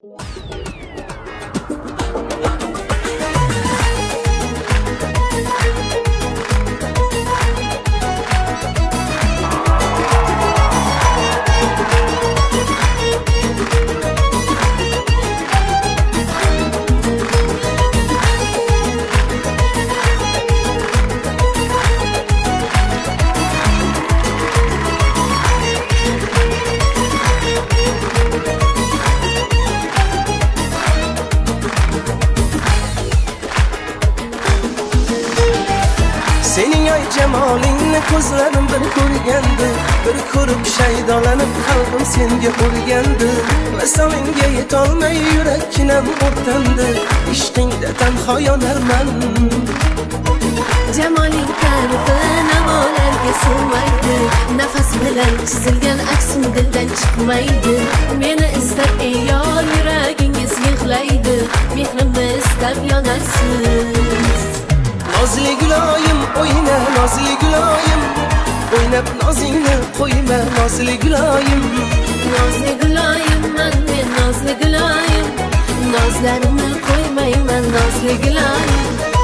Sening ay jamolingni ko'zlarim bir ko'rgandi, bir ko'rib shaydolanib qalbim senga o'rgandi. Vasolinga yetolmay yurakkinam o'rtandi, ishqingda tanho yonarman. Jamoling ta'rifi navolarga sig'maydi, nafas bilan chizilgan aksing dildan chiqmaydi. Meni istab ey yor, yuragingiz yig'laydi, mehrimni istab yonarsiz. Nozli guloyim o'yna, nozli guloyim, o'ynab nozingni qo'yma, nozli guloyim. Nozli guloyimman men, nozli guloyim, nozlarimni qo'ymayman, nozli guloyim.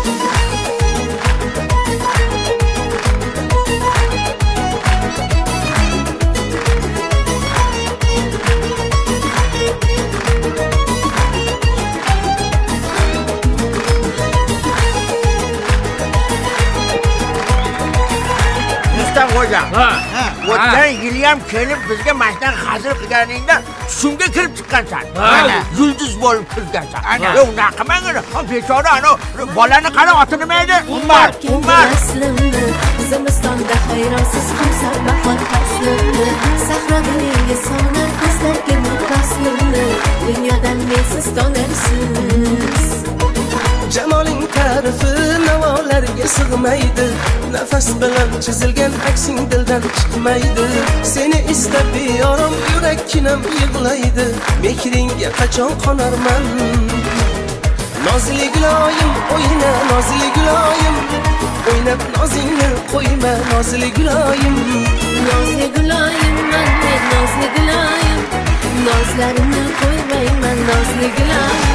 O'tgan yili ham kelib bizga mashdan hazil qilganingda tushimga kirib chiqqansan. Yulduz bo'lib kirgansan. Unaqa qilmanglar. Bechora ana bolani qara, oti nima edi? Umar. Zimistonda hayronsiz qimsar bahor faslimni, sahrodaringa sonar ko'zlarga nur faslimni, dunyodan mensiz tonarsiz. Jamoling ta'rifi navolarga sig'maydi, nafas bilan chizilgan aksing dildan chiqmaydi. Seni istab beyorim yurakkinam yig'laydi, mehringga qachon qonarman. Nozli guloyim o'yna, nozli guloyim, o'ynab nozingni qo'yma, nozli guloyim. Nozli guloyimman men, nozli guloyim, nozlarimni qo'ymayman, nozli guloyim.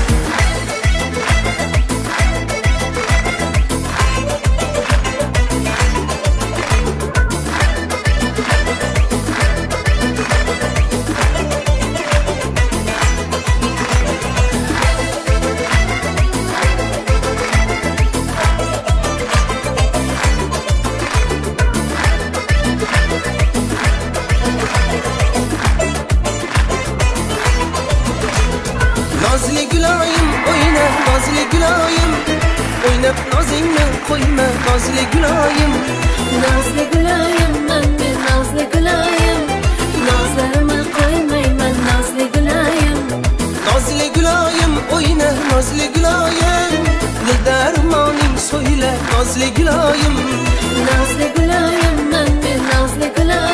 Nozli guloyim o'yna, nozli guloyim, o'ynab nozingni qo'yma, nozli guloyim. Nozli guloyimman men, nozli guloyim, nozlarimni qo'ymayman, nozli guloyim. Nozli guloyim o'yna, nozli guloyim, dil darmoning so'yla, nozli guloyim. Nozli guloyimman men, nozli guloyim.